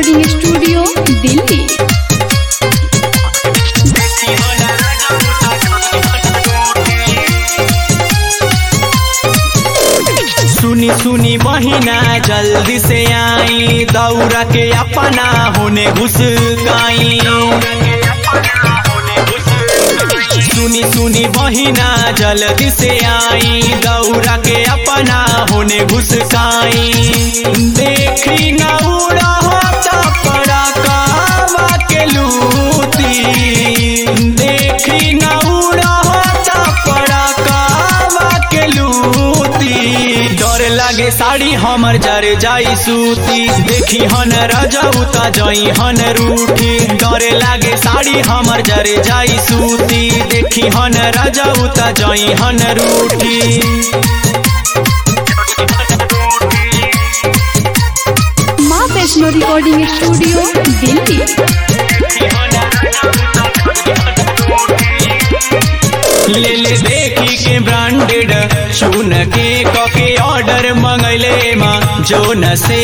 Recording studio Delhi. सुनी सुनी बहिना जल्दी से आई, दौरा के अपना होने घुस गई। सुनी सुनी बहिना जल्दी से आई, दौरा के अपना होने घुस गई। देखी न उड़ा होता पड़ा कावा के लूटी, देखी न उड़ा होता पड़ा कावा के लूटी। डर लागे साड़ी हमर जर जाई सूती, देखी हन रजौता जई हन रूठी। डर लागे साड़ी हमर जर जाई सूती, देखी हन रजौता जई हन रूठी। माँ वैष्णो रिकॉर्डिंग स्टूडियो दिल्ली। ले ले देखी के ब्रांडेड चून के कॉके ऑर्डर मंगले माँ जोन से।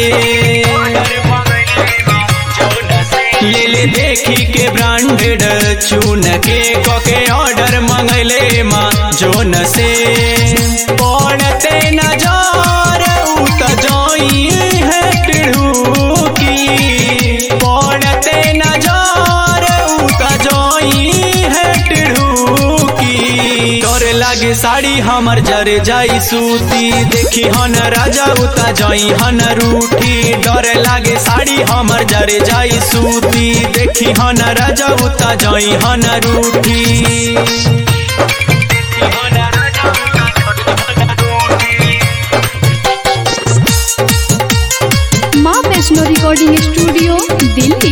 ले ले देखी के ब्रांडेड चून के कॉके ऑर्डर मंगले माँ जोन से। पड़ते नजर उत जोई है टिढ़ूकी, पड़ते नजर उत जोई है टिढ़ूकी। डर लागे साड़ी हमर जर जाई सूती, देखी हन राजा उता जाई हन रूठी। डर लागे साड़ी हमर जर जाई सूती, देखी हन राजा उता जाई हन रूठी। माँ वैष्णो रिकॉर्डिंग स्टूडियो दिल्ली।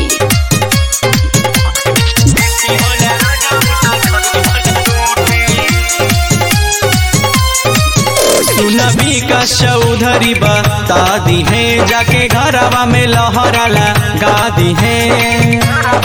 नबी का चौधरी बता दी है, जाके घरवा में लहरा लगा दी है।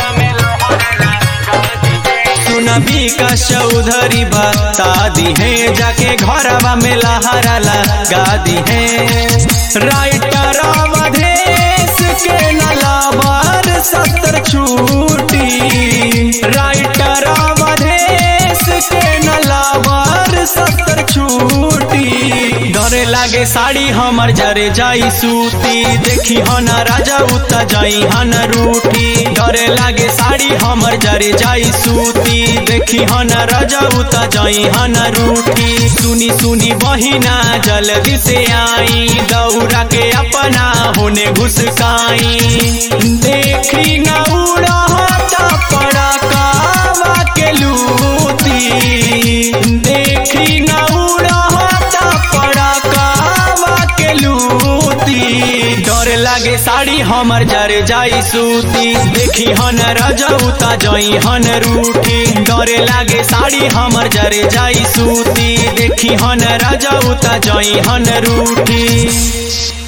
नबी का चौधरी बता दी है, जाके घरवा में लहरा लगा दी है। राइटर अवधेश के नलाबार सत्तर छूटी, राइटर अवधेश के नलाबार सत्तर छूटी। डर लागे साड़ी हमर जर जाई सूती, देखी हन राजा उता जाई हन रूठी। डर लागे साड़ी हमर जर जाई सूती, देखी हन राजा उता जाई हन रूठी। सुनी सुनी बहिना जल्दी से आई, दौरा के अपना होने घुसकाई। देखी न उड़ा होता पड़ा कावा के लूटी, देखी न उड़ा होता पड़ा कावा के लूटी। डर लागे साड़ी हमर जर जाई सूती, देखी हन रजौता जई हन रूठी। डर लागे साड़ी हमर जर जाई सूती, देखी हन रजौता जई हन रूठी।